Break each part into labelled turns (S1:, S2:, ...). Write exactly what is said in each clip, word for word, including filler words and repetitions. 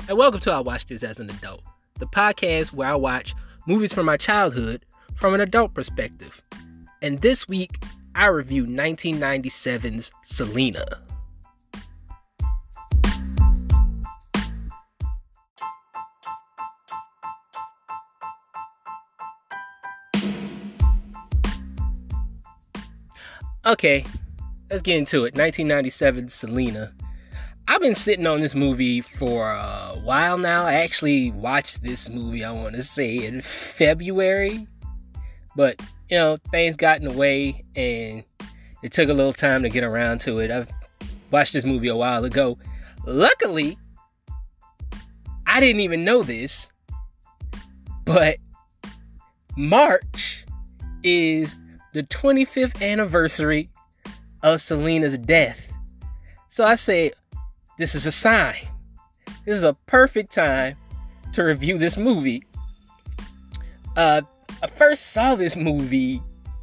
S1: and welcome to I Watched This as an Adult, the podcast where I watch movies from my childhood from an adult perspective. And this week, I review nineteen ninety-seven's Selena. Okay, let's get into it. nineteen ninety-seven Selena. I've been sitting on this movie for a while now. I actually watched this movie, I want to say, in February. But, you know, things got in the way and it took a little time to get around to it. I've watched this movie a while ago. Luckily, I didn't even know this, but March is the twenty-fifth anniversary of Selena's death. So I say, this is a sign. This is a perfect time to review this movie. Uh, I first saw this movie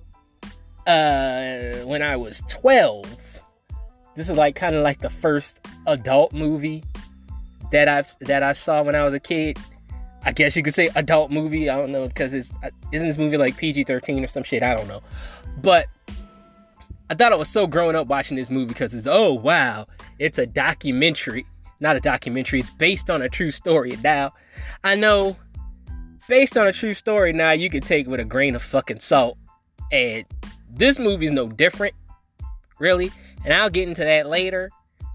S1: uh, when I was twelve. This is like kind of like the first adult movie that I've that I saw when I was a kid. I guess you could say adult movie. I don't know, because it's isn't this movie like P G thirteen or some shit? I don't know. But I thought I was so grown up watching this movie because it's, oh, wow, it's a documentary. Not a documentary. It's based on a true story. Now, I know based on a true story, now you can take it with a grain of fucking salt. And this movie's no different, really. And I'll get into that later.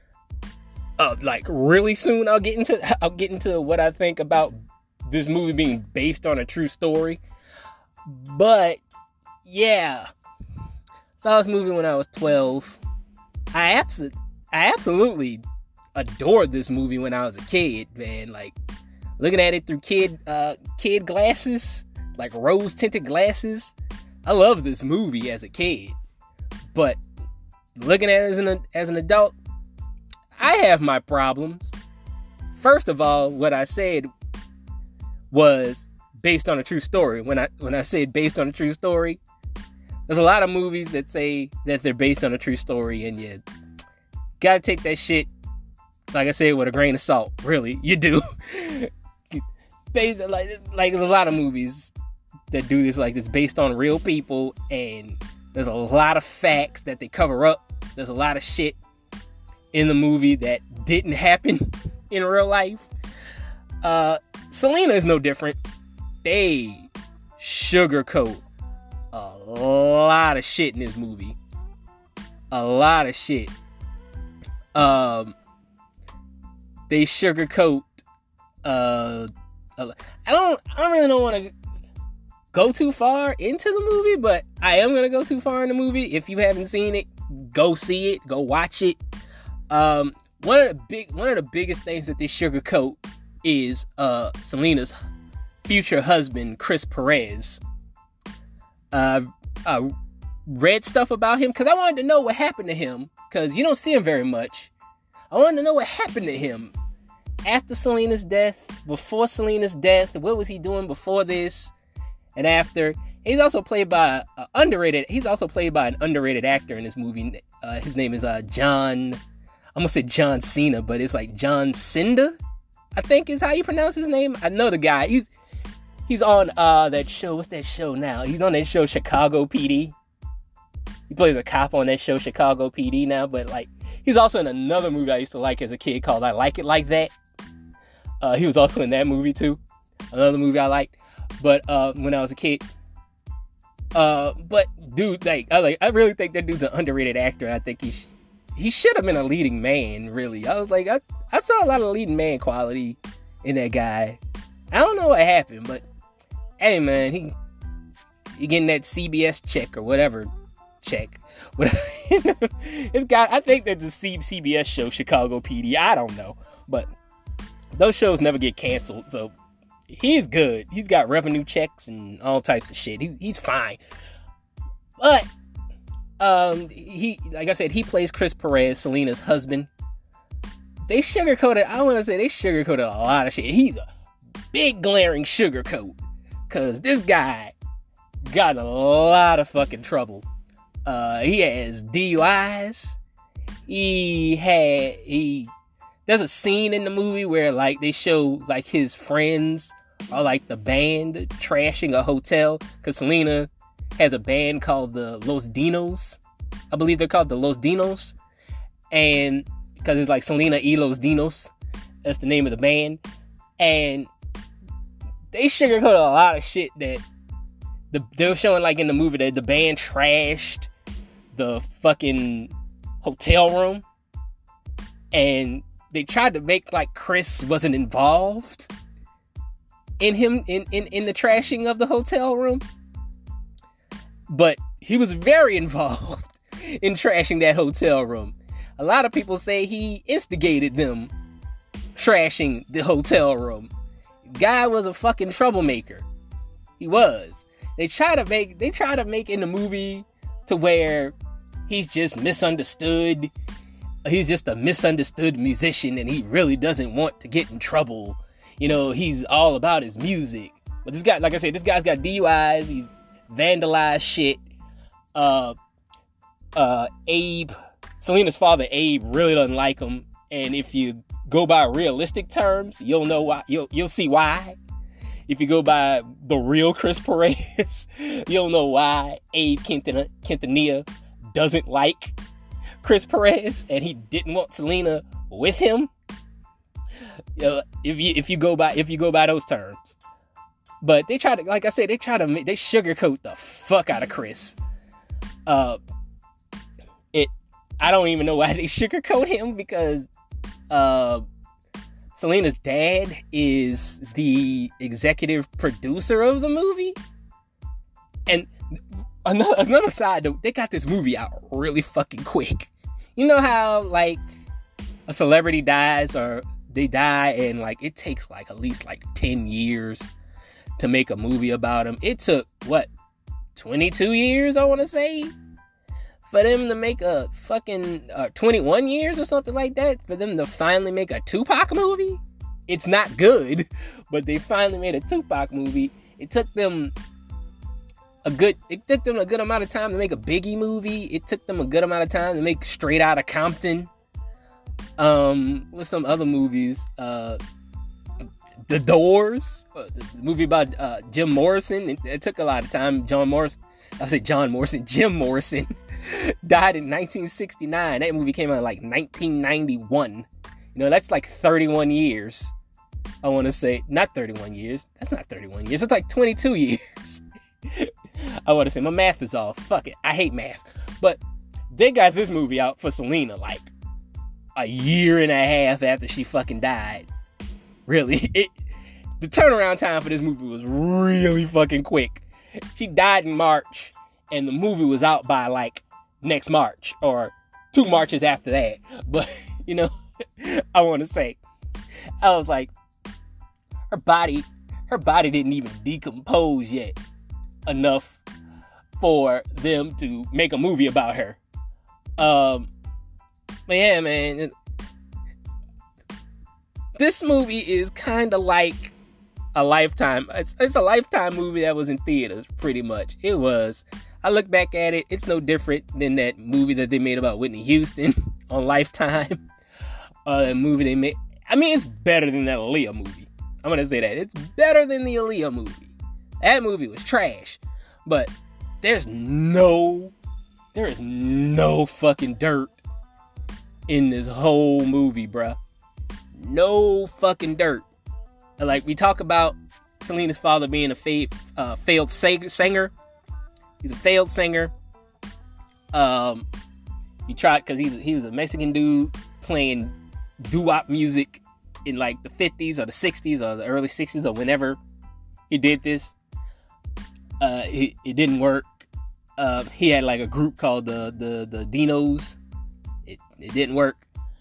S1: Uh, like really soon, I'll get into I'll get into what I think about this movie being based on a true story. But yeah, saw this movie when I was twelve. I absolutely, I absolutely adored this movie when I was a kid, man. Like looking at it through kid, uh, kid glasses, like rose tinted glasses. I love this movie as a kid, but looking at it as an as an adult, I have my problems. First of all, what I said was based on a true story. When I when I said based on a true story, there's a lot of movies that say that they're based on a true story, and you gotta take that shit, like I said, with a grain of salt. Really, you do. based like like there's a lot of movies that do this, like this, based on real people, and there's a lot of facts that they cover up. There's a lot of shit in the movie that didn't happen in real life. Uh, Selena is no different. They sugarcoat a lot of shit in this movie. A lot of shit. Um, they sugarcoat. Uh, I don't. I don't really don't want to go too far into the movie, but I am gonna go too far in the movie. If you haven't seen it, go see it. Go watch it. Um, one of the big, one of the biggest things that they sugarcoat is uh Selena's future husband, Chris Perez. Uh, I read stuff about him because I wanted to know what happened to him, because you don't see him very much. I wanted to know what happened to him after Selena's death, before Selena's death. What was he doing before this and after? He's also played by an underrated. He's also played by an underrated actor in this movie. Uh, his name is uh, John. I'm gonna say John Cena, but it's like John Cinda, I think is how you pronounce his name. I know the guy. He's he's on uh that show. What's that show now? He's on that show Chicago P D. He plays a cop on that show Chicago P D now, but like he's also in another movie I used to like as a kid called I Like It Like That. Uh, he was also in that movie too. Another movie I liked. But uh, when I was a kid. Uh, but dude, like I like I really think that dude's an underrated actor. I think he sh- he should have been a leading man. Really, I was like I I saw a lot of leading man quality in that guy. I don't know what happened, but hey man, he he getting that C B S check or whatever check. It's got. I think that's a C- CBS show, Chicago P D. I don't know, but those shows never get canceled, so he's good. He's got revenue checks and all types of shit. He's he's fine. But um, he, like I said, he plays Chris Perez, Selena's husband. They sugarcoated. I want to say they sugarcoated a lot of shit. He's a big glaring sugarcoat, cause this guy got in a lot of fucking trouble. Uh, he has D U Is. He had he there's a scene in the movie where like they show like his friends or like the band trashing a hotel, because Selena has a band called the Los Dinos. I believe they're called the Los Dinos, and because it's like Selena y Los Dinos, that's the name of the band. And they sugarcoat a lot of shit that the they're showing, like in the movie, that the band trashed the fucking hotel room, and they tried to make like Chris wasn't involved in him in, in, in the trashing of the hotel room. But he was very involved in trashing that hotel room. A lot of people say he instigated them trashing the hotel room. Guy was a fucking troublemaker. He was. They try to make they try to make in the movie to where he's just misunderstood. He's just a misunderstood musician, and he really doesn't want to get in trouble. You know, he's all about his music. But this guy, like I said, this guy's got D U Is. He's vandalized shit. Uh, uh, Abe, Selena's father, Abe, really doesn't like him. And if you go by realistic terms, you'll know why. You'll you'll see why. If you go by the real Chris Perez, you'll know why Abe Quintan- Quintanilla doesn't like Chris Perez, and he didn't want Selena with him. Uh, if you if you go by if you go by those terms, but they try to, like I said, they try to make, they sugarcoat the fuck out of Chris. Uh, it I don't even know why they sugarcoat him, because uh, Selena's dad is the executive producer of the movie, and another another side though, they got this movie out really fucking quick. You know how like a celebrity dies, or they die, and like it takes like at least like ten years to make a movie about them. It took what, twenty-two years, I want to say, for them to make a fucking uh, twenty-one years or something like that, for them to finally make a Tupac movie. It's not good, but they finally made a Tupac movie. It took them a good it took them a good amount of time to make a Biggie movie. It took them a good amount of time to make Straight Outta Compton. Um, with some other movies, uh, The Doors, uh, the movie about uh, Jim Morrison. It, it took a lot of time. John Morrison, I say John Morrison, Jim Morrison died in nineteen sixty-nine. That movie came out in like nineteen ninety-one. You know, that's like thirty-one years. I want to say, not thirty-one years. That's not thirty-one years. It's like twenty-two years. I want to say, my math is off. Fuck it. I hate math. But they got this movie out for Selena like a year and a half after she fucking died. Really, it the turnaround time for this movie was really fucking quick. She died in March, and the movie was out by like next March or two Marches after that. But you know, I want to say, I was like, her body, her body didn't even decompose yet enough for them to make a movie about her. Um. But yeah, man, this movie is kind of like a Lifetime. It's, it's a Lifetime movie that was in theaters, pretty much. It was. I look back at it, it's no different than that movie that they made about Whitney Houston on Lifetime. Uh, a movie they made. I mean, it's better than that Aaliyah movie. I'm gonna say that. It's better than the Aaliyah movie. That movie was trash. But there's no, there is no fucking dirt in this whole movie, bruh. No fucking dirt. Like, we talk about Selena's father being a fa- uh, failed sa- singer. He's a failed singer. Um, he tried, because he's he was a Mexican dude playing doo-wop music in like the fifties or the sixties or the early sixties or whenever he did this. Uh, it, it didn't work. Uh, he had like a group called the the the Dinos. It it didn't work.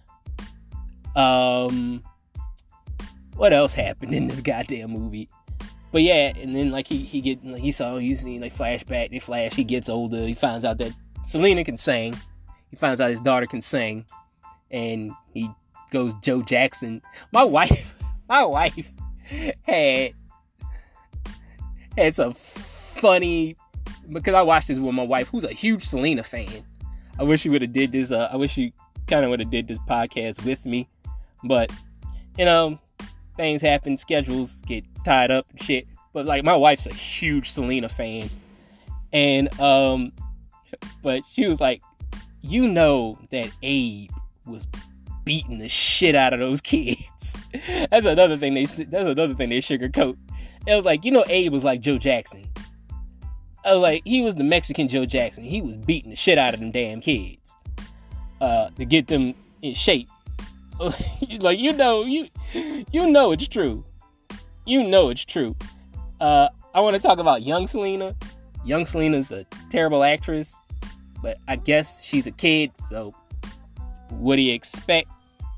S1: Um, what else happened in this goddamn movie? But yeah, and then like he he get like, he saw you see like flashback, they flash. He gets older. He finds out that Selena can sing. He finds out his daughter can sing, and he goes Joe Jackson. My wife, my wife had had some funny, because I watched this with my wife, who's a huge Selena fan. I wish she would have did this. Uh, I wish she kind of would have did this podcast with me. But, you know, things happen, schedules get tied up and shit. But, like, my wife's a huge Selena fan. And, um, but she was like, you know that Abe was beating the shit out of those kids. That's another thing they, that's another thing they sugarcoat. It was like, you know, Abe was like Joe Jackson. I was like, he was the Mexican Joe Jackson. He was beating the shit out of them damn kids, uh, to get them in shape. Like, you know, you, you know it's true. You know it's true. Uh, I want to talk about young Selena. Young Selena's a terrible actress, but I guess she's a kid, so what do you expect?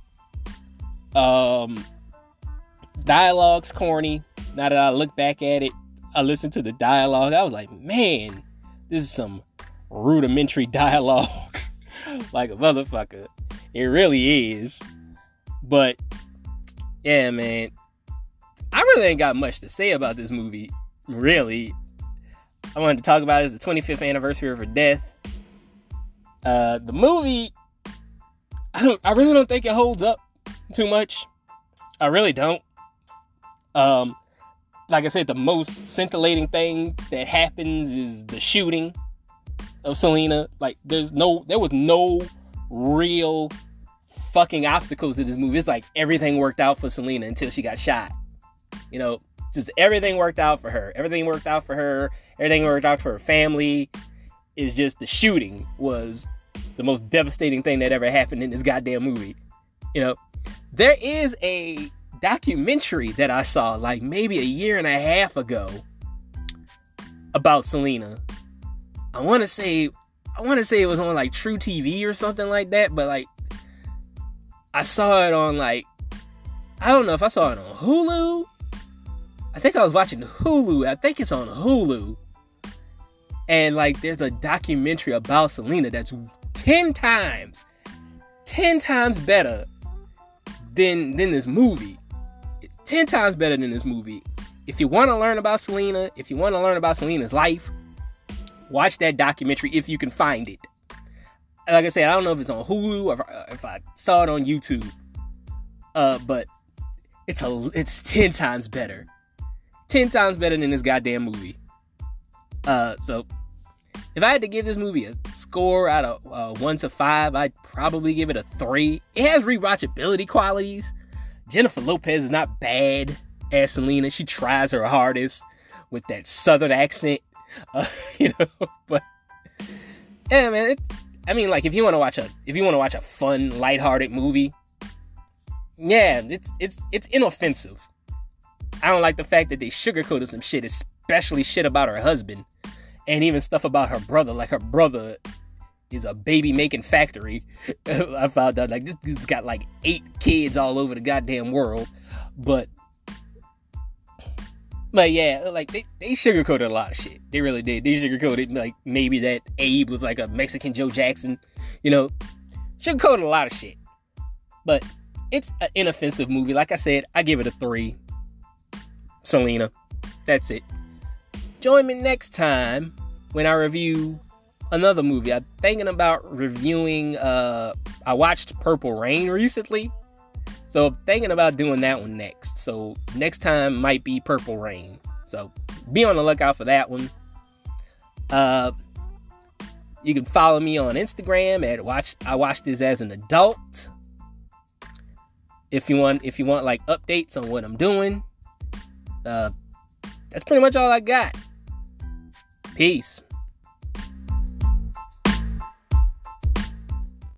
S1: Um, dialogue's corny. Now that I look back at it, I listened to the dialogue, I was like, man, this is some rudimentary dialogue. Like a motherfucker. It really is. But, yeah, man, I really ain't got much to say about this movie, really. I wanted to talk about it as the twenty-fifth anniversary of her death. Uh, the movie, I don't, I really don't think it holds up too much. I really don't. Um, like I said, the most scintillating thing that happens is the shooting of Selena. Like, there's no, there was no real fucking obstacles to this movie. It's like everything worked out for Selena until she got shot. You know, just everything worked out for her. Everything worked out for her. Everything worked out for her family. It's just the shooting was the most devastating thing that ever happened in this goddamn movie. You know, there is a documentary that I saw like maybe a year and a half ago about Selena. I want to say, I want to say it was on like True T V or something like that, but like I saw it on like, I don't know if I saw it on Hulu. I think I was watching Hulu. I think it's on Hulu. And like there's a documentary about Selena that's ten times, ten times better than than this movie. It's ten times better than this movie. If you want to learn about Selena, if you want to learn about Selena's life, watch that documentary if you can find it. Like I said, I don't know if it's on Hulu or if I saw it on YouTube. Uh, but it's a it's ten times better. ten times better than this goddamn movie. Uh, so if I had to give this movie a score out of uh, one to five, I'd probably give it a three. It has rewatchability qualities. Jennifer Lopez is not bad as Selena. She tries her hardest with that southern accent, uh, you know. But yeah, man, it's, I mean, like if you want to watch a if you want to watch a fun, lighthearted movie, yeah, it's it's it's inoffensive. I don't like the fact that they sugarcoated some shit, especially shit about her husband. And even stuff about her brother. Like, her brother is a baby-making factory. I found out, like, this dude's got, like, eight kids all over the goddamn world. But, but yeah, like, they, they sugarcoated a lot of shit. They really did. They sugarcoated, like, maybe that Abe was, like, a Mexican Joe Jackson. You know, sugarcoated a lot of shit. But it's an inoffensive movie. Like I said, I give it a three. Selena. That's it. Join me next time when I review another movie. I'm thinking about reviewing, uh, I watched Purple Rain recently. So I'm thinking about doing that one next. So next time might be Purple Rain. So be on the lookout for that one. Uh, you can follow me on Instagram at watch, I watched this as an adult. If you want, if you want like updates on what I'm doing. Uh, that's pretty much all I got. Peace.